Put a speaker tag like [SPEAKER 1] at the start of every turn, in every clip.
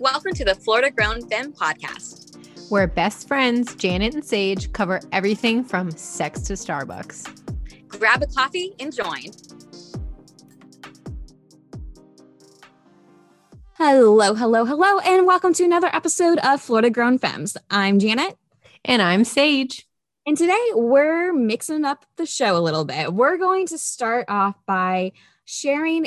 [SPEAKER 1] Welcome to the Florida Grown Femme podcast,
[SPEAKER 2] where best friends Janet and Sage cover everything from sex to Starbucks.
[SPEAKER 1] Grab a coffee and join. Hello, and welcome to another episode of Florida Grown Femmes. I'm Janet.
[SPEAKER 2] And I'm Sage.
[SPEAKER 1] And today we're mixing up the show a little bit. We're going to start off by sharing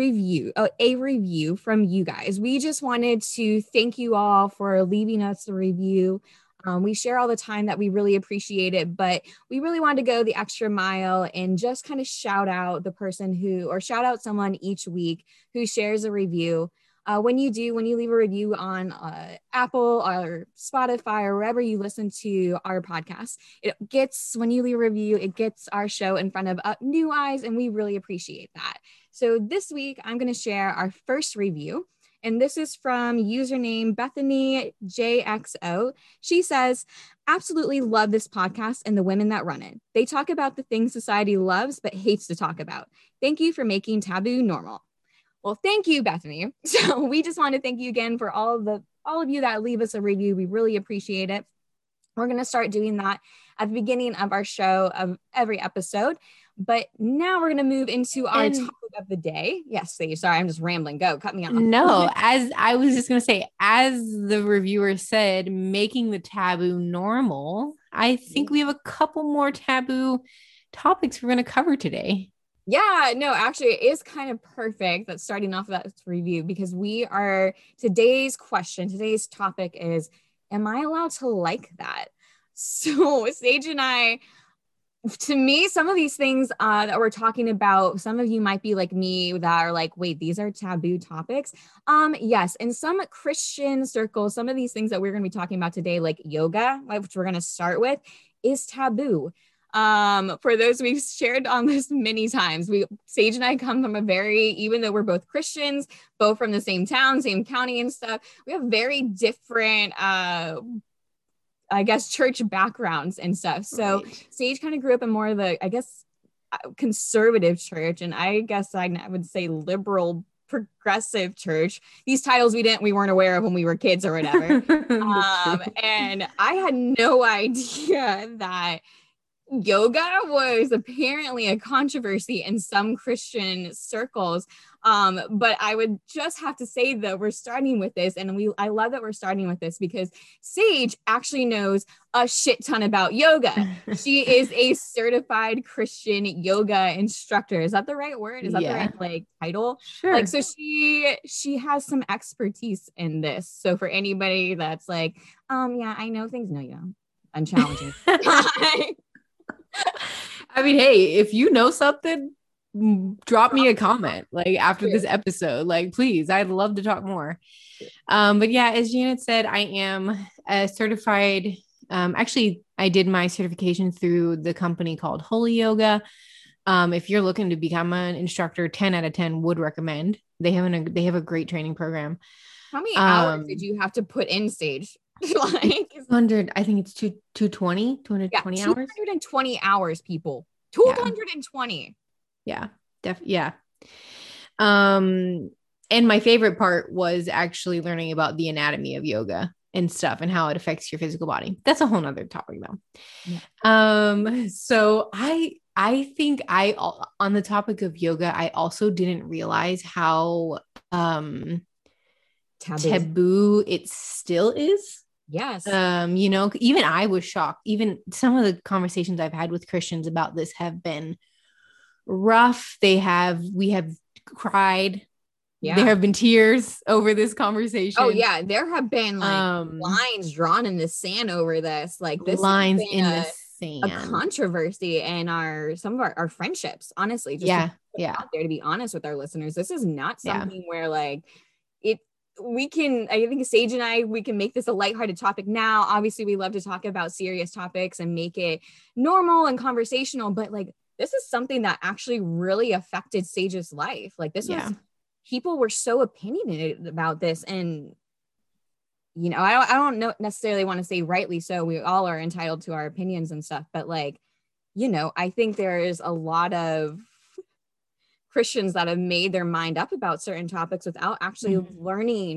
[SPEAKER 1] a review from you guys. We just wanted to thank you all for leaving us a review. We share all the time that we really appreciate it, but we really wanted to go the extra mile and just kind of shout out shout out someone each week who shares a review. When you leave a review on Apple or Spotify or wherever you listen to our podcast, when you leave a review, it gets our show in front of new eyes, and we really appreciate that. So this week, I'm going to share our first review, and this is from username Bethany JXO. She says, absolutely love this podcast and the women that run it. They talk about the things society loves but hates to talk about. Thank you for making taboo normal. Well, thank you, Bethany. So we just want to thank you again for all of you that leave us a review. We really appreciate it. We're going to start doing that at the beginning of our show of every episode. But now we're going to move into our topic of the day. Yes, sorry, I'm just rambling. Go, cut me off.
[SPEAKER 2] No, as I was just going to say, as the reviewer said, making the taboo normal, I think we have a couple more taboo topics we're going to cover today.
[SPEAKER 1] Yeah, no, actually it is kind of perfect that starting off that review, because today's topic is, am I allowed to like that? So Sage and I, to me, some of these things that we're talking about, some of you might be like me that are like, wait, these are taboo topics. Yes, in some Christian circles, some of these things that we're going to be talking about today, like yoga, which we're going to start with, is taboo. For those we've shared on this many times, Sage and I come from even though we're both Christians, both from the same town, same county and stuff, we have very different, church backgrounds and stuff. So right. Sage kind of grew up in more of the, conservative church. And I guess I would say liberal progressive church. These titles we weren't aware of when we were kids or whatever. And I had no idea that yoga was apparently a controversy in some Christian circles. But I would just have to say that we're starting with this, and I love that we're starting with this because Sage actually knows a shit ton about yoga. She is a certified Christian yoga instructor. Is that the right word? Is that the right title?
[SPEAKER 2] Sure.
[SPEAKER 1] So she has some expertise in this. So for anybody that's like, I know things. No, you don't. I'm challenging.
[SPEAKER 2] I mean, hey, if you know something, drop me a comment after this episode, please, I'd love to talk more. But yeah, as Janet said, I am a certified, actually I did my certification through the company called Holy Yoga. If you're looking to become an instructor, 10 out of 10 would recommend. They have a great training program.
[SPEAKER 1] How many hours did you have to put in, Sage?
[SPEAKER 2] 200, I think it's 220 hours.
[SPEAKER 1] 220 hours, people. 220.
[SPEAKER 2] Yeah. Yeah. And my favorite part was actually learning about the anatomy of yoga and stuff and how it affects your physical body. That's a whole nother topic though. Yeah. So I think on the topic of yoga, I also didn't realize how taboo it still is.
[SPEAKER 1] Yes.
[SPEAKER 2] Even I was shocked. Even some of the conversations I've had with Christians about this have been rough. We have cried. Yeah. There have been tears over this conversation.
[SPEAKER 1] Oh yeah. There have been lines drawn in the sand over this. This
[SPEAKER 2] lines in the sand.
[SPEAKER 1] A controversy in some of our friendships, honestly. Just out there, to be honest with our listeners. This is not something where I think Sage and we can make this a lighthearted topic now. Obviously, we love to talk about serious topics and make it normal and conversational, but this is something that actually really affected Sage's life. People were so opinionated about this, and I don't necessarily want to say rightly so. We all are entitled to our opinions and stuff, but I think there is a lot of Christians that have made their mind up about certain topics without actually learning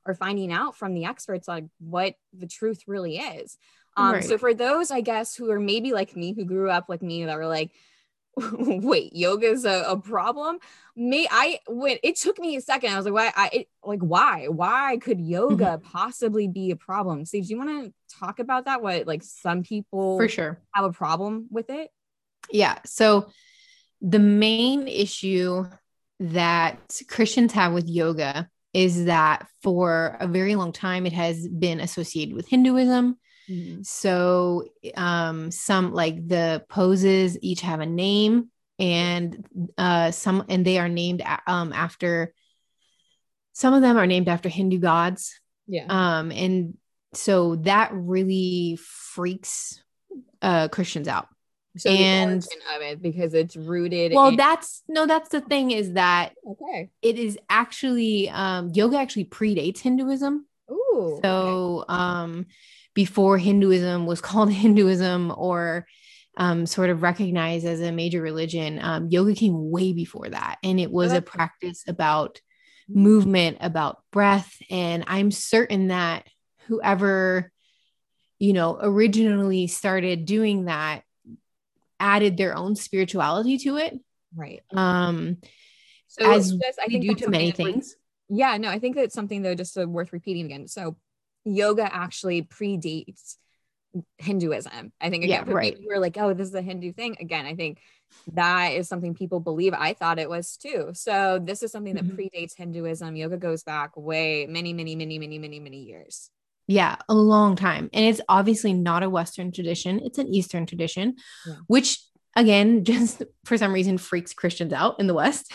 [SPEAKER 1] or finding out from the experts like what the truth really is.
[SPEAKER 2] Right.
[SPEAKER 1] So for those, I guess, who are maybe like me, who grew up like me, that were like, wait, yoga is a problem. When it took me a second, I was like, why could yoga possibly be a problem? So do you want to talk about that? What, like, some people
[SPEAKER 2] For sure
[SPEAKER 1] have a problem with it?
[SPEAKER 2] Yeah. So the main issue that Christians have with yoga is that for a very long time, it has been associated with Hinduism. So some, like, the poses each have a name, and they are named after, some of them are named after Hindu gods. And so that really freaks Christians out.
[SPEAKER 1] So and the origin of it, because it's rooted
[SPEAKER 2] that's the thing, is that it is actually yoga actually predates Hinduism. Before Hinduism was called Hinduism, or sort of recognized as a major religion, yoga came way before that, and it was a practice about movement, about breath. And I'm certain that whoever, originally started doing that added their own spirituality to it.
[SPEAKER 1] Right.
[SPEAKER 2] So as I think do to many things.
[SPEAKER 1] I think that's something, though, just worth repeating again. So yoga actually predates Hinduism. I think, again, for people who are like, oh, this is a Hindu thing. Again, I think that is something people believe. I thought it was too. So this is something that predates Hinduism. Yoga goes back way many, many, many, many, many, many years.
[SPEAKER 2] Yeah, a long time. And it's obviously not a Western tradition. It's an Eastern tradition, which, again, just for some reason freaks Christians out in the West.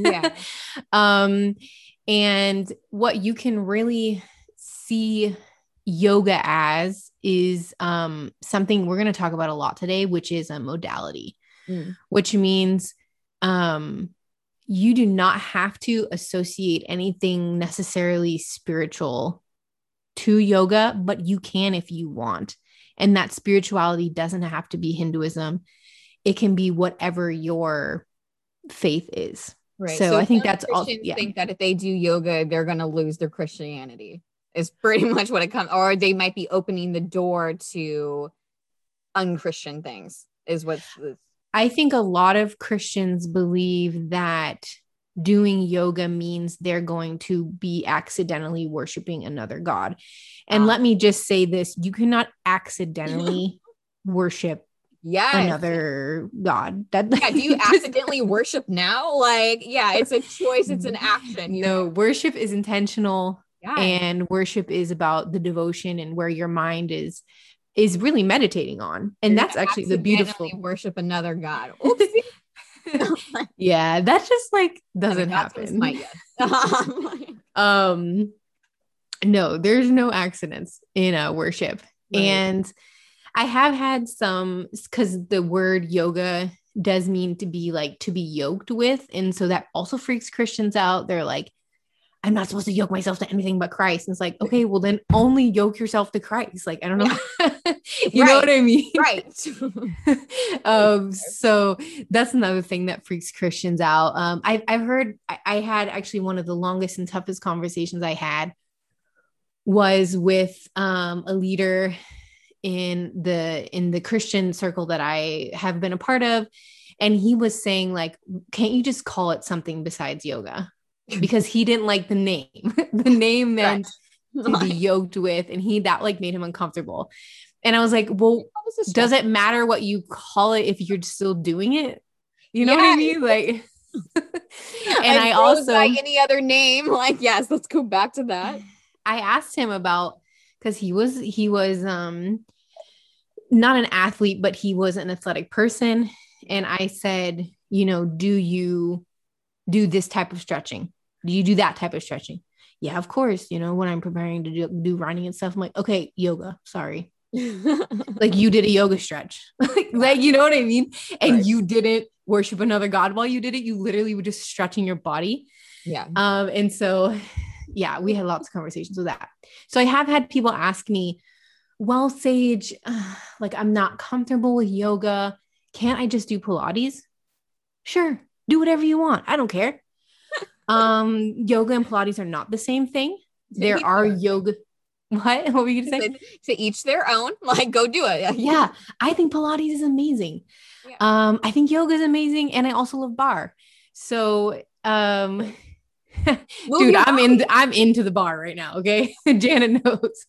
[SPEAKER 2] And what you can really see yoga as is something we're going to talk about a lot today, which is a modality, which means you do not have to associate anything necessarily spiritual to yoga, but you can if you want. And that spirituality doesn't have to be Hinduism. It can be whatever your faith is.
[SPEAKER 1] Right. So I think that's all. Think that if they do yoga, they're going to lose their Christianity, is pretty much what it comes, or they might be opening the door to unchristian things, is what
[SPEAKER 2] I think a lot of Christians believe that doing yoga means they're going to be accidentally worshiping another god. And let me just say this, you cannot accidentally worship another god.
[SPEAKER 1] Do you accidentally worship now? Like, it's a choice, it's an action.
[SPEAKER 2] Worship is intentional, and worship is about the devotion and where your mind is really meditating on. And that's actually the beautiful
[SPEAKER 1] worship another god.
[SPEAKER 2] That just like doesn't happen. No, there's no accidents in worship. And I have had some, because the word yoga does mean to be yoked with, and so that also freaks Christians out. They're like, I'm not supposed to yoke myself to anything but Christ. And it's like, okay, well then only yoke yourself to Christ. Like, I don't know. You know what I mean?
[SPEAKER 1] Right.
[SPEAKER 2] So that's another thing that freaks Christians out. I've heard, I had actually one of the longest and toughest conversations I had was with a leader in the Christian circle that I have been a part of. And he was saying, like, can't you just call it something besides yoga? Because he didn't like the name. The name meant to be yoked with, and that like made him uncomfortable. And I was like, well, does it matter what you call it if you're still doing it? You know what I mean? Like, and I also
[SPEAKER 1] by any other name, like, yes, let's go back to that.
[SPEAKER 2] I asked him about, because he was not an athlete, but he was an athletic person. And I said, do you do this type of stretching? Do you do that type of stretching? Yeah, of course. When I'm preparing to do running and stuff, I'm like, okay, yoga, sorry. Like, you did a yoga stretch. like, you know what I mean? And you didn't worship another god while you did it. You literally were just stretching your body.
[SPEAKER 1] Yeah.
[SPEAKER 2] And so, we had lots of conversations with that. So I have had people ask me, well, Sage, like, I'm not comfortable with yoga. Can't I just do Pilates? Sure. Do whatever you want. I don't care. Yoga and Pilates are not the same thing. there are yoga. What were you gonna say?
[SPEAKER 1] To each their own. Like, go do it.
[SPEAKER 2] Yeah, I think Pilates is amazing.
[SPEAKER 1] Yeah.
[SPEAKER 2] I think yoga is amazing, and I also love bar. So, dude, I'm into the bar right now. Okay, Janet knows.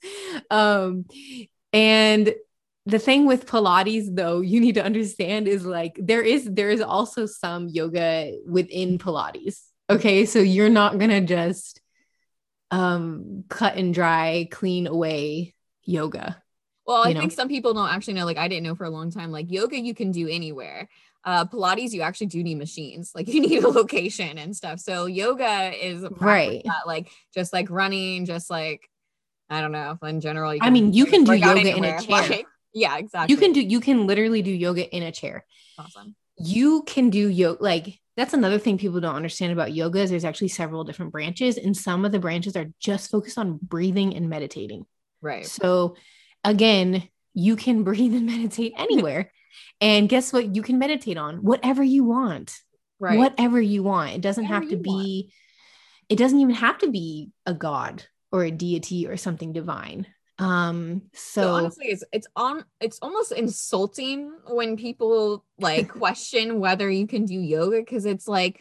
[SPEAKER 2] And the thing with Pilates, though, you need to understand is like there is also some yoga within Pilates. Okay, so you're not gonna just cut and dry, clean away yoga.
[SPEAKER 1] Well, I think some people don't actually know, like I didn't know for a long time, like yoga you can do anywhere. Pilates, you actually do need machines, like you need a location and stuff. So yoga is
[SPEAKER 2] right,
[SPEAKER 1] like just like running, just like I don't know. In general,
[SPEAKER 2] you can do yoga in a chair.
[SPEAKER 1] Like, yeah, exactly.
[SPEAKER 2] You can literally do yoga in a chair.
[SPEAKER 1] Awesome.
[SPEAKER 2] You can do yoga. Like that's another thing people don't understand about yoga is there's actually several different branches, and some of the branches are just focused on breathing and meditating.
[SPEAKER 1] Right.
[SPEAKER 2] So again, you can breathe and meditate anywhere. And guess what? You can meditate on whatever you want. Right. Whatever you want. It doesn't have to be, it doesn't even have to be a god or a deity or something divine. So
[SPEAKER 1] honestly, it's almost insulting when people like question whether you can do yoga, because it's like,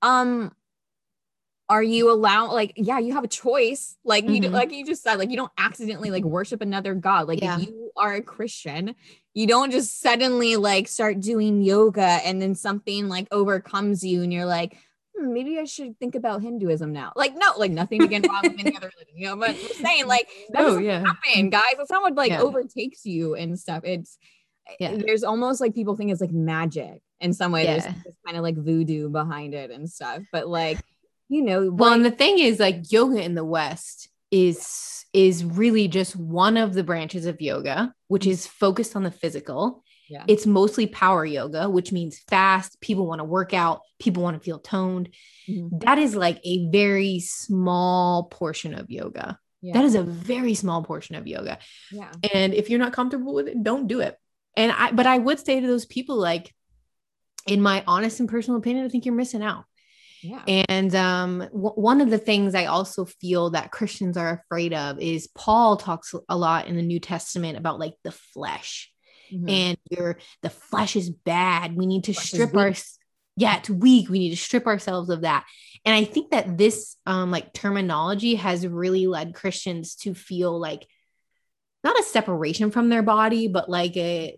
[SPEAKER 1] are you allowed, like, yeah, you have a choice, like you like you just said, like you don't accidentally like worship another god, like if you are a Christian, you don't just suddenly like start doing yoga and then something like overcomes you and you're like, maybe I should think about Hinduism now. Like, no, like nothing again wrong with any other religion, you know, but I'm saying like that doesn't happen, guys. If someone like overtakes you and stuff, it's there's almost like people think it's like magic in some way. There's this kind of like voodoo behind it and stuff, but like, you know,
[SPEAKER 2] well, and the thing is like yoga in the West is really just one of the branches of yoga, which is focused on the physical. Yeah. It's mostly power yoga, which means fast. People want to work out. People want to feel toned. Mm-hmm. That is like a very small portion of yoga. Yeah. That is a very small portion of yoga. Yeah. And if you're not comfortable with it, don't do it. But I would say to those people, like, in my honest and personal opinion, I think you're missing out. Yeah. And one of the things I also feel that Christians are afraid of is Paul talks a lot in the New Testament about like the flesh. Mm-hmm. And the flesh is bad. We need to strip it's weak. We need to strip ourselves of that. And I think that this like terminology has really led Christians to feel like not a separation from their body, but like the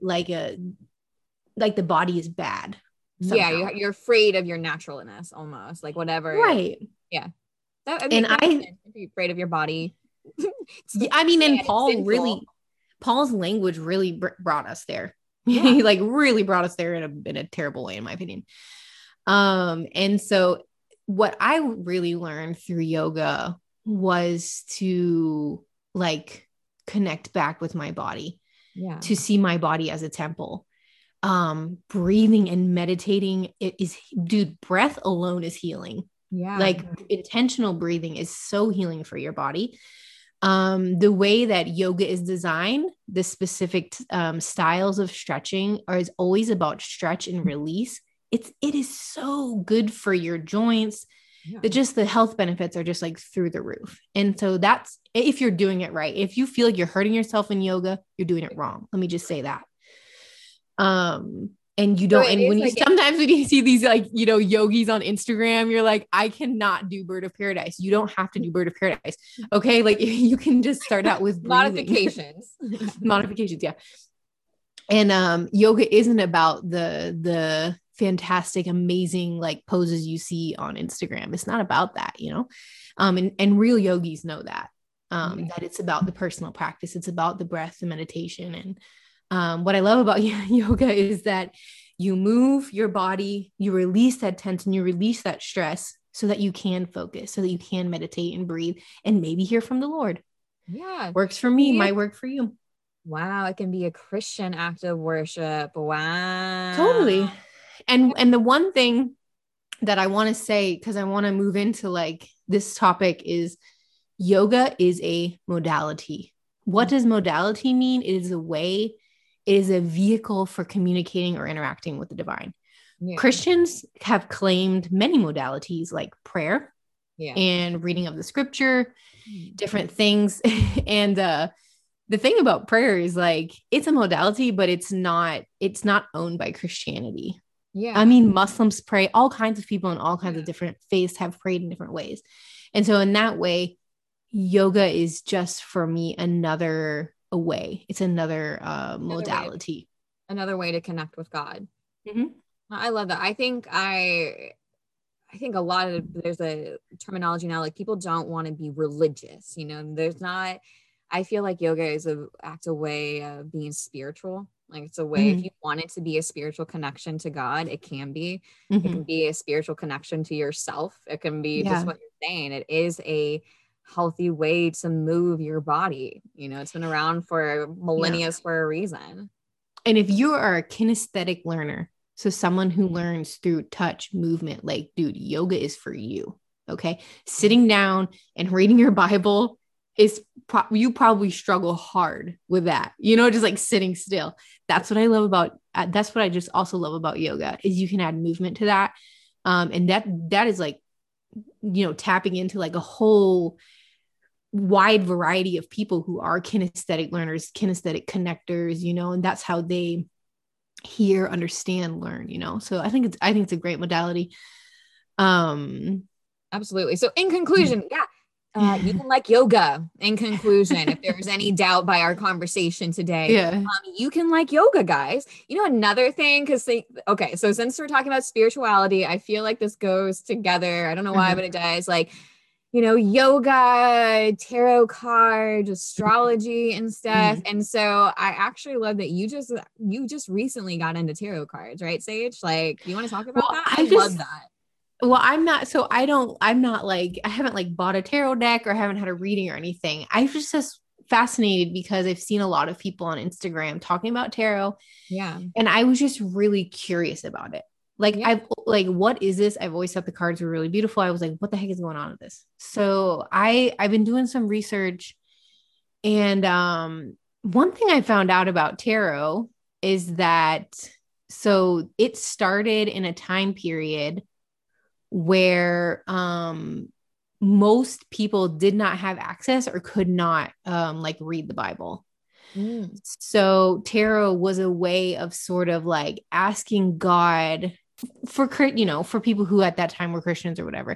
[SPEAKER 2] body is bad. Somehow.
[SPEAKER 1] Yeah, you're afraid of your naturalness almost, like whatever.
[SPEAKER 2] Right.
[SPEAKER 1] Yeah. I'd be afraid of your body.
[SPEAKER 2] I mean, and Paul's language really brought us there. Yeah. He like really brought us there in a terrible way, in my opinion. And so what I really learned through yoga was to like connect back with my body, to see my body as a temple. Breathing and meditating, breath alone is healing. Yeah. Like intentional breathing is so healing for your body. The way that yoga is designed, the specific styles of stretching is always about stretch and release. It is so good for your joints. Yeah. The health benefits are just like through the roof. And so that's if you're doing it right. If you feel like you're hurting yourself in yoga, you're doing it wrong. Let me just say that. And you don't, and when you sometimes when you see these like, you know, yogis on Instagram, you're like, I cannot do Bird of Paradise. You don't have to do Bird of Paradise. Okay. Like you can just start out with
[SPEAKER 1] modifications.
[SPEAKER 2] Yeah. And, yoga isn't about the fantastic, amazing, like poses you see on Instagram. It's not about that, you know? And real yogis know that, that it's about the personal practice. It's about the breath and meditation. And what I love about yoga is that you move your body, you release that tension, you release that stress so that you can focus, so that you can meditate and breathe and maybe hear from the Lord.
[SPEAKER 1] Yeah.
[SPEAKER 2] Works for me, might work for you.
[SPEAKER 1] Wow. It can be a Christian act of worship. Wow.
[SPEAKER 2] Totally. And the one thing that I want to say, because I want to move into like this topic, is yoga is a modality. What does modality mean? It is a way. It is a vehicle for communicating or interacting with the divine. Yeah. Christians have claimed many modalities like prayer, and reading of the scripture, different things. And the thing about prayer is like, it's a modality, but it's not owned by Christianity.
[SPEAKER 1] Yeah.
[SPEAKER 2] I mean, Muslims pray, all kinds of people in all kinds of different faiths have prayed in different ways. And so in that way, yoga is just for me another way. It's another modality.
[SPEAKER 1] Another way to connect with God.
[SPEAKER 2] Mm-hmm.
[SPEAKER 1] I love that. I think a lot of, there's a terminology now, like people don't want to be religious, you know, I feel like yoga is a way of being spiritual. Like it's a way, if you want it to be a spiritual connection to God, it can be. It can be a spiritual connection to yourself. It can be just what you're saying. It is a healthy way to move your body. You know, it's been around for millennia for a reason.
[SPEAKER 2] And if you are a kinesthetic learner, so someone who learns through touch, movement, like, dude, yoga is for you. Okay. Sitting down and reading your Bible is you probably struggle hard with that, you know, just like sitting still. That's what I love about, that's what I just also love about yoga is you can add movement to that. And that is like, you know, tapping into like a whole wide variety of people who are kinesthetic learners, kinesthetic connectors, you know, and that's how they hear, understand, learn, you know? So I think it's a great modality.
[SPEAKER 1] Absolutely. So in conclusion, you can like yoga. In conclusion, if there was any doubt by our conversation today, you can like yoga, guys. You know, another thing, so since we're talking about spirituality, I feel like this goes together. I don't know why, but it does. Like, you know, yoga, tarot cards, astrology and stuff. And so I actually love that you just recently got into tarot cards, right, Sage? Like, you want to talk about that? I love that.
[SPEAKER 2] Well, I haven't like bought a tarot deck or haven't had a reading or anything. I was just fascinated because I've seen a lot of people on Instagram talking about tarot.
[SPEAKER 1] Yeah.
[SPEAKER 2] And I was just really curious about it. Like, what is this? I've always thought the cards were really beautiful. I was like, what the heck is going on with this? So I've been doing some research, and one thing I found out about tarot is that, so it started in a time period where most people did not have access or could not like read the Bible. So tarot was a way of sort of like asking God for people who at that time were Christians or whatever,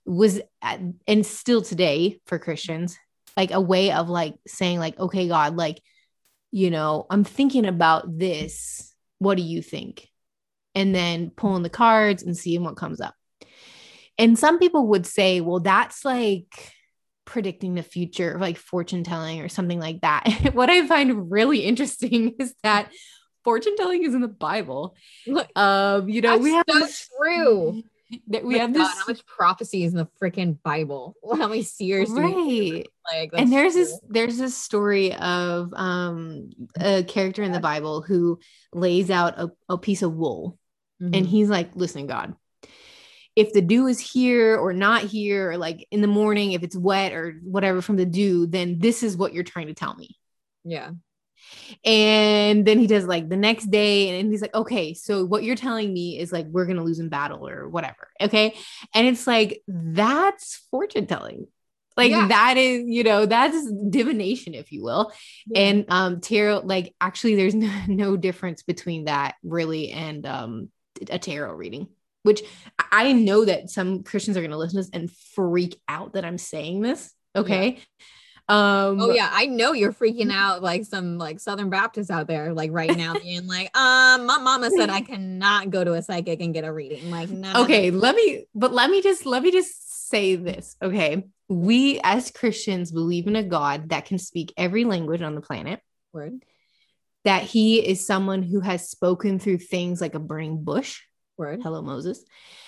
[SPEAKER 2] and still today for Christians, like a way of like saying like, okay, God, like, you know, I'm thinking about this. What do you think? And then pulling the cards and seeing what comes up. And some people would say, well, that's like predicting the future, like fortune telling or something like that. What I find really interesting is that fortune telling is in the Bible.
[SPEAKER 1] You know, we have true.
[SPEAKER 2] We have this.
[SPEAKER 1] How much prophecy is in the freaking Bible? How many seers?
[SPEAKER 2] Right. And there's this story of a character in the Bible who lays out a piece of wool, and he's like, "Listen, God, if the dew is here or not here, or like in the morning, if it's wet or whatever from the dew, then this is what you're trying to tell me."
[SPEAKER 1] Yeah.
[SPEAKER 2] And then he does like the next day, and he's like, okay, so what you're telling me is like, we're going to lose in battle or whatever. Okay. And it's like, that's fortune telling. Like that is, you know, that's divination, if you will. Yeah. And tarot, like actually there's no difference between that really and a tarot reading. Which I know that some Christians are going to listen to this and freak out that I'm saying this. Okay. Yeah.
[SPEAKER 1] I know you're freaking out like some like Southern Baptists out there, like right now being like, my mama said I cannot go to a psychic and get a reading. Like,
[SPEAKER 2] okay, let me just say this. Okay. We as Christians believe in a God that can speak every language on the planet.
[SPEAKER 1] Word.
[SPEAKER 2] That he is someone who has spoken through things like a burning bush.
[SPEAKER 1] Word.
[SPEAKER 2] Hello, Moses.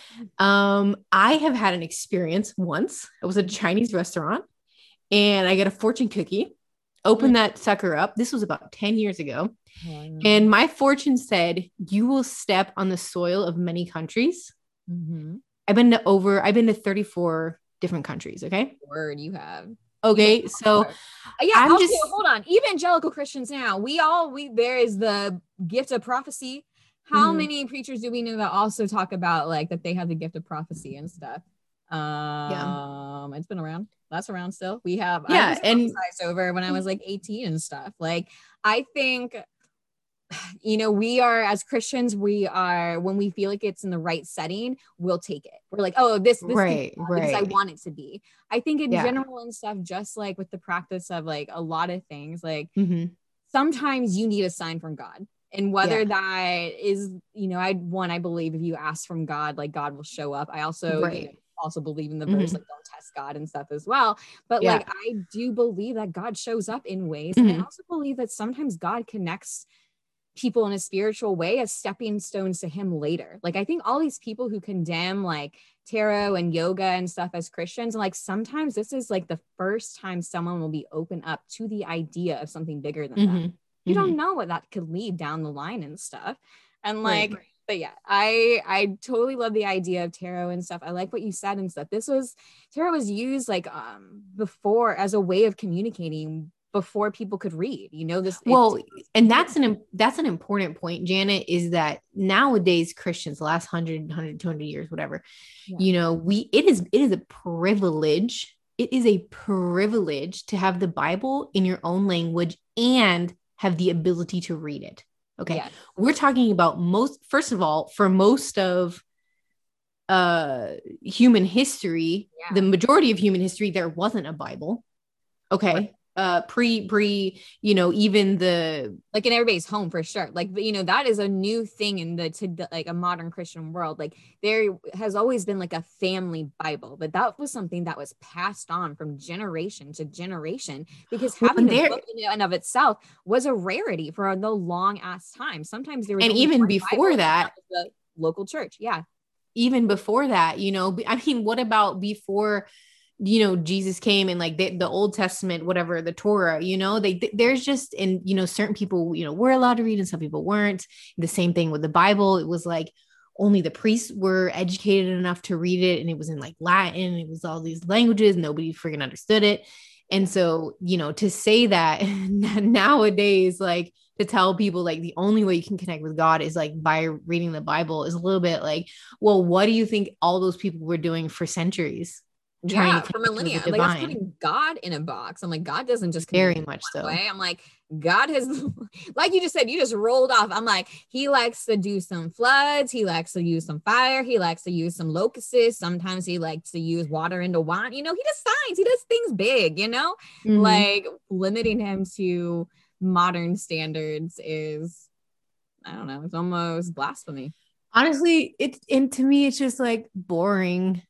[SPEAKER 2] I have had an experience once. It was a Chinese restaurant and I got a fortune cookie, opened that sucker up. This was about 10 years ago. And my fortune said, you will step on the soil of many countries. I've been to 34 different countries. Okay.
[SPEAKER 1] Word, you have.
[SPEAKER 2] Okay. So
[SPEAKER 1] hold on. Evangelical Christians now, there is the gift of prophecy. How many preachers do we know that also talk about like that they have the gift of prophecy and stuff?
[SPEAKER 2] Yeah.
[SPEAKER 1] It's been around. That's around still. I was
[SPEAKER 2] And
[SPEAKER 1] prophesized over when I was like 18 and stuff. Like, I think, we are, as Christians, when we feel like it's in the right setting, we'll take it. We're like, oh, this
[SPEAKER 2] right,
[SPEAKER 1] because I
[SPEAKER 2] right.
[SPEAKER 1] want it to be. I think in
[SPEAKER 2] Yeah.
[SPEAKER 1] general and stuff, just like with the practice of like a lot of things, like
[SPEAKER 2] Mm-hmm.
[SPEAKER 1] sometimes you need a sign from God. And whether that is, I believe if you ask from God, like God will show up. I also,
[SPEAKER 2] Right.
[SPEAKER 1] also believe in the verse, like don't test God and stuff as well. But
[SPEAKER 2] Yeah.
[SPEAKER 1] like, I do believe that God shows up in ways.
[SPEAKER 2] Mhm.
[SPEAKER 1] And I also believe that sometimes God connects people in a spiritual way as stepping stones to him later. Like, I think all these people who condemn like tarot and yoga and stuff as Christians, and like sometimes this is like the first time someone will be open up to the idea of something bigger than them. You don't know what that could lead down the line and stuff. And like,
[SPEAKER 2] Right.
[SPEAKER 1] but yeah, I totally love the idea of tarot and stuff. I like what you said and stuff. Tarot was used like before as a way of communicating before people could read, this.
[SPEAKER 2] Well, and that's an important point, Janet, is that nowadays Christians, the last 100, 200 years, whatever, it is a privilege. It is a privilege to have the Bible in your own language and have the ability to read it. Okay.
[SPEAKER 1] Yes.
[SPEAKER 2] We're talking about first of all, for most of human history, the majority of human history, there wasn't a Bible. Okay. Right. Even the,
[SPEAKER 1] like in everybody's home for sure. Like, that is a new thing in like a modern Christian world. Like, there has always been like a family Bible, but that was something that was passed on from generation to generation, because having a book in and of itself was a rarity for the long ass time. Sometimes there was,
[SPEAKER 2] and even before that,
[SPEAKER 1] the local church. Yeah.
[SPEAKER 2] Even before that, I mean, what about before, Jesus came and like the Old Testament, whatever, the Torah, there's just, and, certain people, were allowed to read and some people weren't. The same thing with the Bible. It was like only the priests were educated enough to read it. And it was in like Latin. It was all these languages. Nobody freaking understood it. And so, to say that nowadays, like to tell people like the only way you can connect with God is like by reading the Bible is a little bit like, well, what do you think all those people were doing for centuries?
[SPEAKER 1] Trying to for millennia. Like, that's putting God in a box. I'm like, God doesn't just
[SPEAKER 2] very much so.
[SPEAKER 1] Way. I'm like, God has, like you just said, you just rolled off. I'm like, he likes to do some floods. He likes to use some fire. He likes to use some locusts. Sometimes he likes to use water into wine. He does signs. He does things big, like limiting him to modern standards is, I don't know, it's almost blasphemy.
[SPEAKER 2] Honestly, and to me, it's just like boring.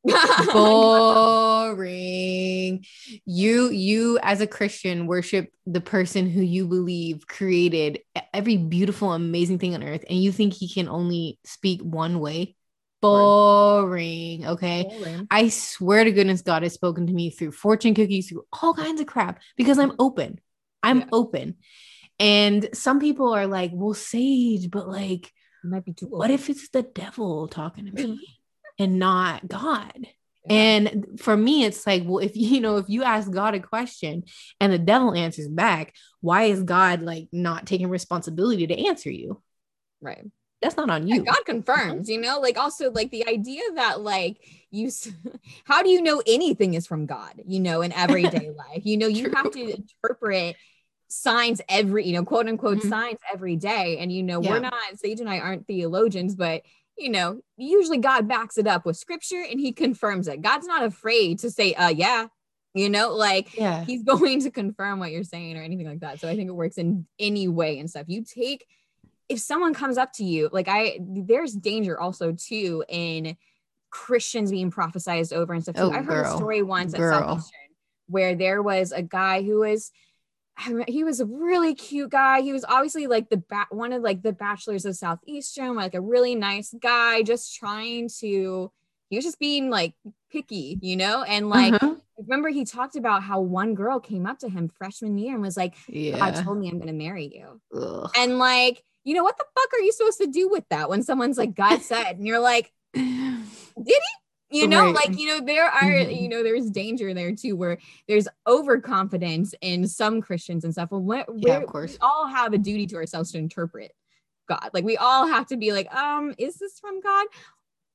[SPEAKER 2] Boring. You as a Christian worship the person who you believe created every beautiful, amazing thing on earth, and you think he can only speak one way. Boring. Okay. Boring. I swear to goodness, God has spoken to me through fortune cookies, through all kinds of crap, because I'm open. Open. And some people are like, well, Sage, but like, it might be too open. What if it's the devil talking to me? And not God. Yeah. And for me, it's like, well, if you ask God a question and the devil answers back, why is God like not taking responsibility to answer you?
[SPEAKER 1] Right.
[SPEAKER 2] That's not on you.
[SPEAKER 1] Yeah, God confirms, like also like the idea that like how do you know anything is from God, in everyday life? You have to interpret signs every, quote unquote signs every day. And, we're not, Sage and I aren't theologians, but usually God backs it up with scripture and he confirms it. God's not afraid to say, he's going to confirm what you're saying or anything like that. So I think it works in any way and stuff. If someone comes up to you, like there's danger also too in Christians being prophesized over and stuff too. I heard a story once at Southeastern where there was a guy he was a really cute guy. He was obviously like one of like the bachelors of Southeastern, like a really nice guy, he was just being like picky, and like, remember he talked about how one girl came up to him freshman year and was like, God told me I'm going to marry you. Ugh. And like, what the fuck are you supposed to do with that when someone's like, God said, and you're like, did he? Right. Like, there are, there's danger there too, where there's overconfidence in some Christians and stuff. Well, of course, we all have a duty to ourselves to interpret God. Like, we all have to be like, is this from God?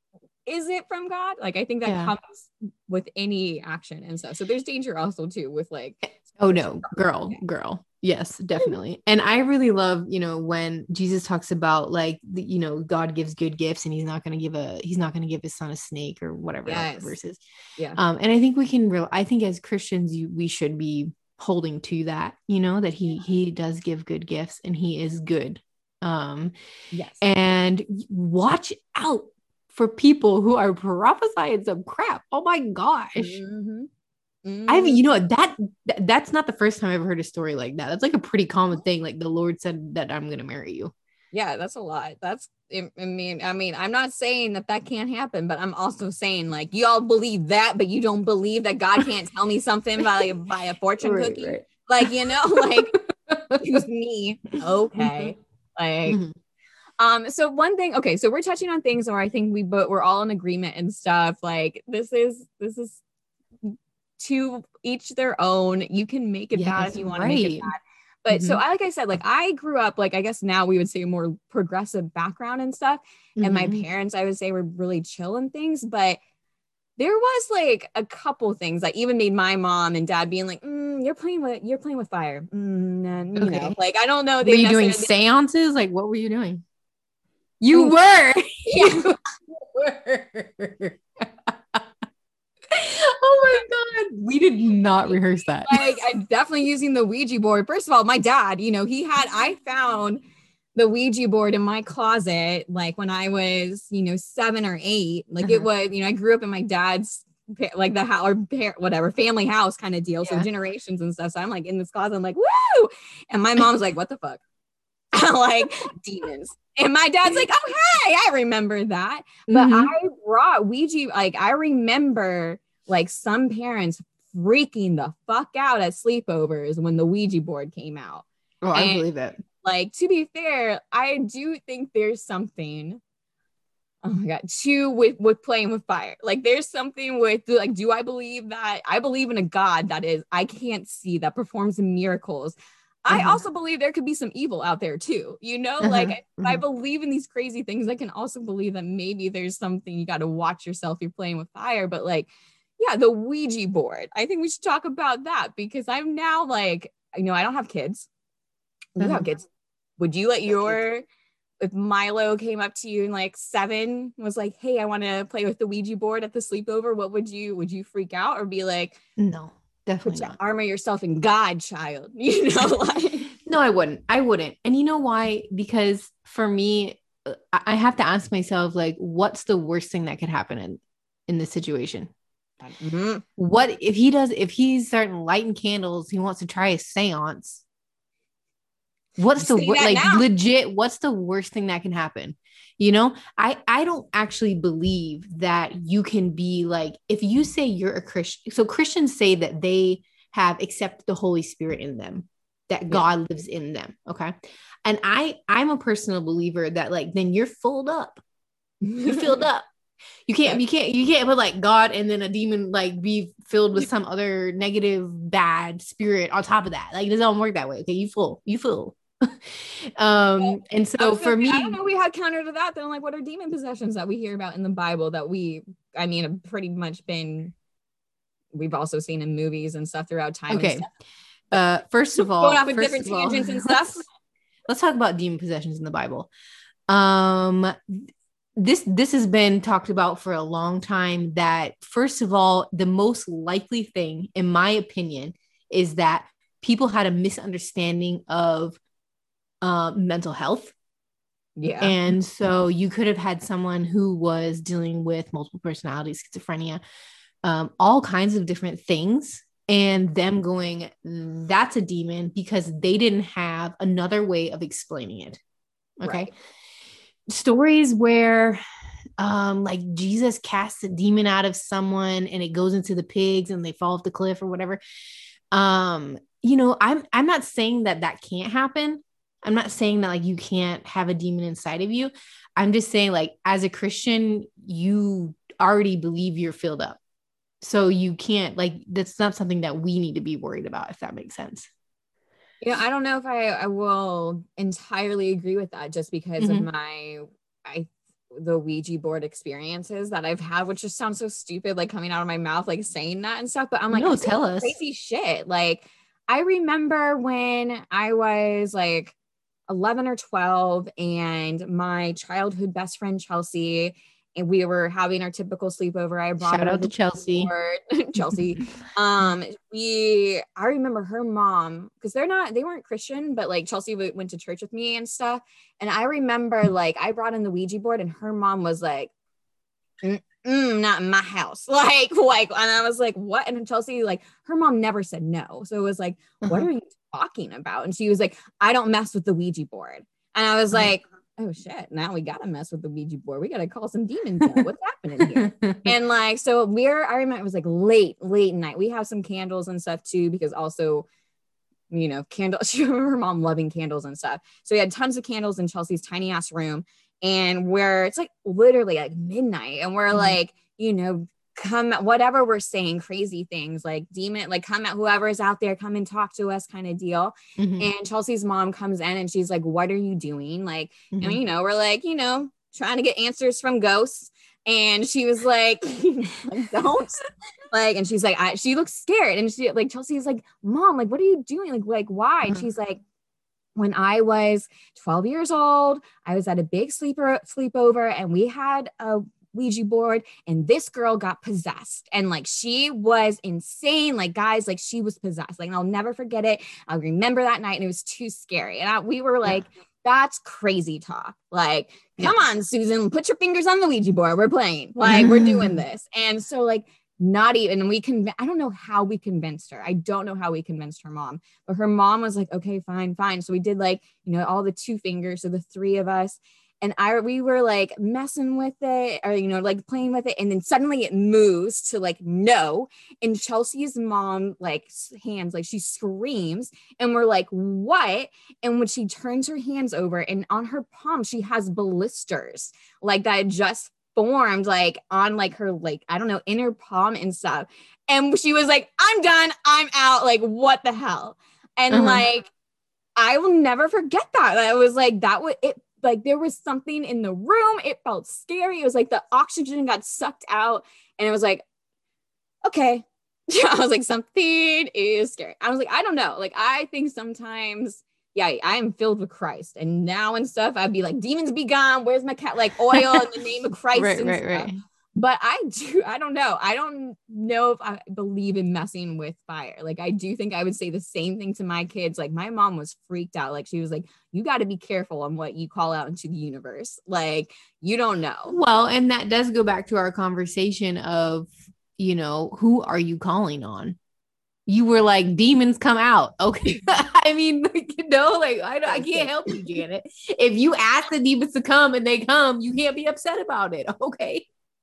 [SPEAKER 1] is it from God? Like, I think that comes with any action and stuff. So there's danger also too with like,
[SPEAKER 2] oh no, girl. Yes, definitely. And I really love, you know, when Jesus talks about like, you know, God gives good gifts and he's not going to give his son a snake or whatever verses.
[SPEAKER 1] Yeah.
[SPEAKER 2] And I think I think as Christians, we should be holding to that, you know, that he does give good gifts and he is good.
[SPEAKER 1] Yes.
[SPEAKER 2] And watch out for people who are prophesying some crap. Oh my gosh.
[SPEAKER 1] Mm-hmm.
[SPEAKER 2] You know, that's not the first time I've heard a story like that. That's like a pretty common thing. Like the Lord said that I'm going to marry you.
[SPEAKER 1] Yeah, that's a lot. I mean, I'm not saying that can't happen, but I'm also saying like you all believe that, but you don't believe that God can't tell me something by a fortune cookie. Right. Like, you know, like excuse me. Okay. Like, so one thing, okay, so we're touching on things where I think we're all in agreement and stuff. Like this is to each their own. You can make it bad if you want to make it bad. But so like I said, like I grew up, like, I guess now we would say more progressive background and stuff. And my parents, I would say, were really chill and things, but there was like a couple things that even made my mom and dad being like, you're playing with fire. You know, like, I don't know.
[SPEAKER 2] Were you doing seances? Like, what were you doing?
[SPEAKER 1] You were.
[SPEAKER 2] You were. Oh my God. We did not rehearse that.
[SPEAKER 1] Like, I'm definitely using the Ouija board. First of all, my dad, you know, I found the Ouija board in my closet, like when I was, you know, 7 or 8, like it was, you know, I grew up in my dad's, like the house or whatever family house kind of deal. So generations and stuff. So I'm like in this closet, I'm like, woo. And my mom's like, what the fuck? Like demons. And my dad's like, oh, hey, I remember that. But I brought Ouija, like I remember like some parents freaking the fuck out at sleepovers when the Ouija board came out.
[SPEAKER 2] Oh, I believe it.
[SPEAKER 1] Like, to be fair, I do think there's something, oh my God, with playing with fire. Like, there's something with, like, do I believe that? I believe in a God that is, I can't see, that performs miracles. I also believe there could be some evil out there too, you know, like I believe in these crazy things. I can also believe that maybe there's something you got to watch yourself. You're playing with fire, but like, yeah, the Ouija board. I think we should talk about that because I'm now like, you know, I don't have kids. You have kids. Would you let if Milo came up to you and like 7 was like, hey, I want to play with the Ouija board at the sleepover, what would you freak out or be like,
[SPEAKER 2] no, definitely not.
[SPEAKER 1] Armor yourself in God, child, you know? Like,
[SPEAKER 2] no, I wouldn't. And you know why? Because for me, I have to ask myself, like, what's the worst thing that could happen in this situation? What if he's starting lighting candles, he wants to try a seance? What's legit? What's the worst thing that can happen? You know, I don't actually believe that you can be like, if you say you're a Christian, so Christians say that they have accepted the Holy Spirit in them, that God lives in them. Okay. And I'm a personal believer that like, then you're filled up. You're filled up. You can't put like God and then a demon like be filled with some other negative, bad spirit on top of that. Like, it doesn't work that way. Okay. You full. And so for me,
[SPEAKER 1] I don't know, we had counter to that. Then like, what are demon possessions that we hear about in the Bible that have pretty much we've also seen in movies and stuff throughout time.
[SPEAKER 2] Okay. First of all,
[SPEAKER 1] going off of different tangents and stuff.
[SPEAKER 2] Let's talk about demon possessions in the Bible. This has been talked about for a long time, that first of all, the most likely thing, in my opinion, is that people had a misunderstanding of mental health.
[SPEAKER 1] Yeah.
[SPEAKER 2] And so you could have had someone who was dealing with multiple personality, schizophrenia, all kinds of different things, and them going, that's a demon, because they didn't have another way of explaining it. Okay. Right. Stories where like Jesus casts a demon out of someone and it goes into the pigs and they fall off the cliff or whatever. You know, I'm not saying that can't happen. I'm not saying that like you can't have a demon inside of you. I'm just saying, like, as a Christian, you already believe you're filled up. So you can't, like, that's not something that we need to be worried about, if that makes sense.
[SPEAKER 1] Yeah, I don't know if I will entirely agree with that, just because of the Ouija board experiences that I've had, which just sounds so stupid, like coming out of my mouth, like saying that and stuff. But I'm like,
[SPEAKER 2] no,
[SPEAKER 1] I'm
[SPEAKER 2] tell us.
[SPEAKER 1] crazy shit. Like, I remember when I was like 11 or 12 and my childhood best friend, Chelsea, and we were having our typical sleepover. I brought
[SPEAKER 2] Shout
[SPEAKER 1] her
[SPEAKER 2] out to Chelsea.
[SPEAKER 1] board. Chelsea. I remember her mom, because they weren't Christian, but like Chelsea went to church with me and stuff. And I remember like I brought in the Ouija board and her mom was like, not in my house. Like, and I was like, what? And Chelsea, like, her mom never said no. So it was like, what are you talking about? And she was like, I don't mess with the Ouija board. And I was like, oh shit, now we gotta mess with the Ouija board. We gotta call some demons out. What's happening here? And like, so I remember it was like late night. We have some candles and stuff too, because also, you know, she remember her mom loving candles and stuff. So we had tons of candles in Chelsea's tiny ass room. And it's like literally like midnight. And we're like, you know, come whatever we're saying, crazy things like demon, like come at whoever's out there, come and talk to us kind of deal. And Chelsea's mom comes in and she's like, what are you doing? Like, and you know, we're like, you know, trying to get answers from ghosts. And she was like, don't like, and she's like, she looks scared. And she like, Chelsea's like, mom, like, what are you doing? Like, why? And she's like, when I was 12 years old, I was at a big sleepover and we had a Ouija board and this girl got possessed and like she was insane, like guys, like she was possessed, like, and I'll never forget it. I'll remember that night and it was too scary. And we were like, that's crazy talk. Like, come on, Susan, put your fingers on the Ouija board. We're playing, like we're doing this. And so like not even, I don't know how we convinced her. I don't know how we convinced her mom, but her mom was like, okay, fine. So we did like, you know, all the 2 fingers. So the 3 of us and we were like messing with it or, you know, like playing with it. And then suddenly it moves to like, no. And Chelsea's mom, like hands, like she screams and we're like, what? And when she turns her hands over and on her palm, she has blisters like that just formed like on like her, like, I don't know, inner palm and stuff. And she was like, I'm done. I'm out. Like, what the hell? And like, I will never forget that. I was like, that was it. Like there was something in the room. It felt scary. It was like the oxygen got sucked out. And it was like, okay. I was like, something is scary. I was like, I don't know. Like, I think sometimes, yeah, I am filled with Christ. And now and stuff, I'd be like, demons be gone. Where's my cat? Like oil in the name of Christ. Right. But I don't know. I don't know if I believe in messing with fire. Like, I do think I would say the same thing to my kids. Like, my mom was freaked out. Like, she was like, you got to be careful on what you call out into the universe. Like, you don't know.
[SPEAKER 2] Well, and that does go back to our conversation of, you know, who are you calling on? You were like, demons come out. Okay. I mean, you know, like, I can't help you, Janet. If you ask the demons to come and they come, you can't be upset about it. Okay.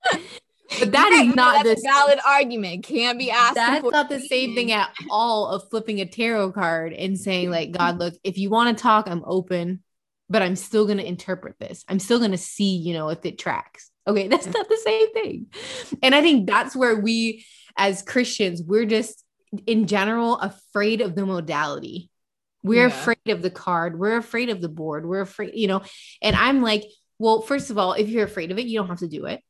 [SPEAKER 2] But that's a
[SPEAKER 1] valid argument. Can't be asked.
[SPEAKER 2] That's not the same thing at all of flipping a tarot card and saying like, God, look, if you want to talk, I'm open, but I'm still going to interpret this. I'm still going to see, you know, if it tracks. Okay. That's not the same thing. And I think that's where we, as Christians, we're just in general afraid of the modality. We're afraid of the card. We're afraid of the board. We're afraid, you know, and I'm like, well, first of all, if you're afraid of it, you don't have to do it.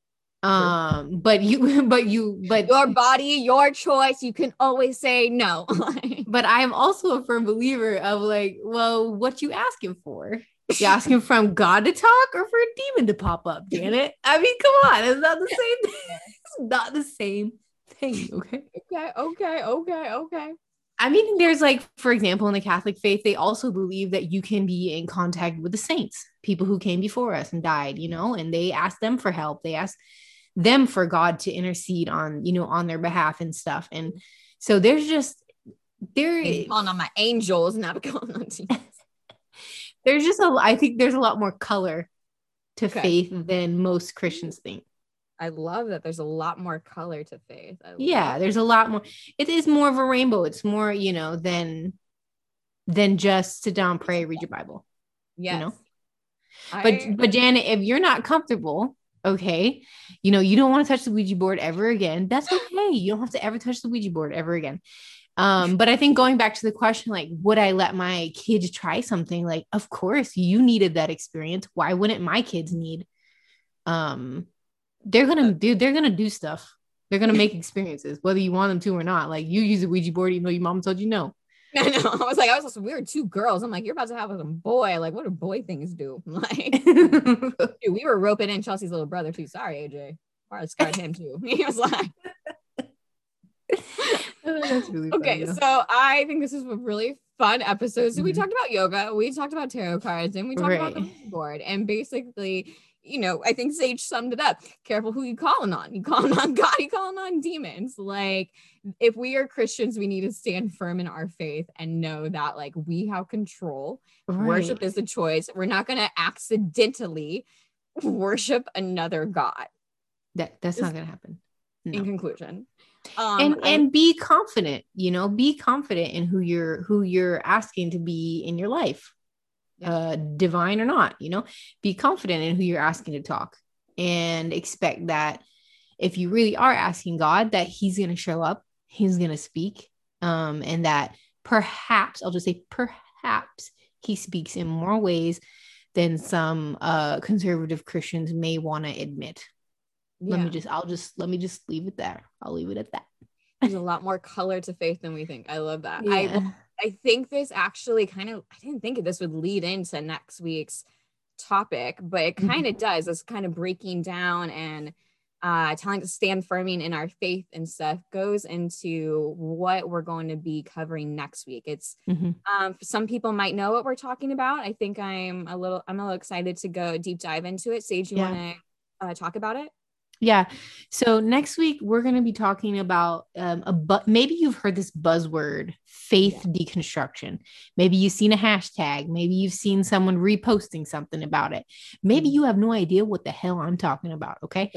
[SPEAKER 2] But your
[SPEAKER 1] body, your choice, you can always say no.
[SPEAKER 2] But I am also a firm believer of like, well, what you asking for? You asking from God to talk or for a demon to pop up, Janet? I mean, come on, it's not the same thing. It's not the same thing.
[SPEAKER 1] Okay.
[SPEAKER 2] I mean, there's like, for example, in the Catholic faith, they also believe that you can be in contact with the saints, people who came before us and died, you know, and they ask them for help. They ask them for God to intercede on, you know, on their behalf and stuff. And so there's just,
[SPEAKER 1] calling on my angels, not calling on demons.
[SPEAKER 2] There's just I think there's a lot more color to faith than most Christians think.
[SPEAKER 1] I love that there's a lot more color to faith.
[SPEAKER 2] There's a lot more. It is more of a rainbow. It's more, you know, than just sit down, pray, read your Bible.
[SPEAKER 1] Yes.
[SPEAKER 2] You know? But Janet, if you're not comfortable, okay, you know, you don't want to touch the Ouija board ever again. That's okay. You don't have to ever touch the Ouija board ever again. But I think going back to the question, like, would I let my kids try something? Like, of course you needed that experience. Why wouldn't my kids need they're gonna do stuff. They're gonna make experiences, whether you want them to or not. Like, you use a Ouija board, even though your mom told you no.
[SPEAKER 1] I know. I was like, we were 2 girls. I'm like, you're about to have a boy. Like, what do boy things do? Like, dude, we were roping in Chelsea's little brother too. Sorry, AJ. I scarred him too. He was like, that's really okay. Funny, so I think this is a really fun episode. So we talked about yoga, we talked about tarot cards, and we talked about the board. And basically, you know, I think Sage summed it up. Careful who you calling on. You calling on God, you calling on demons. Like, if we are Christians, we need to stand firm in our faith and know that, like, we have control. Worship is a choice. We're not going to accidentally worship another God.
[SPEAKER 2] That's not going to happen.
[SPEAKER 1] No. In conclusion.
[SPEAKER 2] And be confident, you know, be confident in who you're asking to be in your life. Divine or not, you know, be confident in who you're asking to talk, and expect that if you really are asking God, that he's going to show up, he's going to speak, and that perhaps, I'll just say perhaps, he speaks in more ways than some conservative Christians may want to admit. Let me just leave it there. I'll leave it at that.
[SPEAKER 1] There's a lot more color to faith than we think. I love that. Yeah. I think this actually I didn't think this would lead into next week's topic, but it kind of does. It's kind of breaking down and telling to stand firming in our faith and stuff goes into what we're going to be covering next week. It's some people might know what we're talking about. I think I'm a little excited to go deep dive into it. Sage, you want to talk about it?
[SPEAKER 2] Yeah. So next week we're going to be talking about maybe you've heard this buzzword, faith deconstruction. Maybe you've seen a hashtag. Maybe you've seen someone reposting something about it. Maybe you have no idea what the hell I'm talking about. Okay.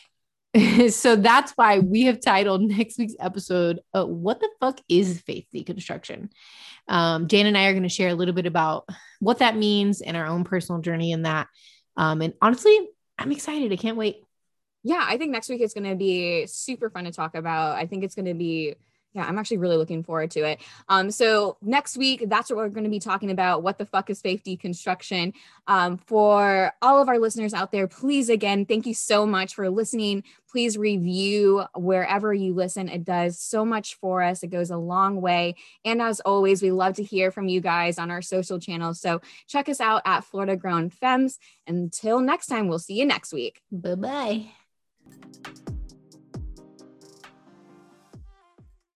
[SPEAKER 2] So that's why we have titled next week's episode, what the fuck is faith deconstruction? Jane and I are going to share a little bit about what that means and our own personal journey in that. And honestly, I'm excited. I can't wait.
[SPEAKER 1] Yeah, I think next week is going to be super fun to talk about. I think it's going to be, I'm actually really looking forward to it. So next week, that's what we're going to be talking about. What the fuck is faith deconstruction? For all of our listeners out there, please, again, thank you so much for listening. Please review wherever you listen. It does so much for us. It goes a long way. And as always, we love to hear from you guys on our social channels. So check us out at Florida Grown Femmes. Until next time, we'll see you next week.
[SPEAKER 2] Bye-bye.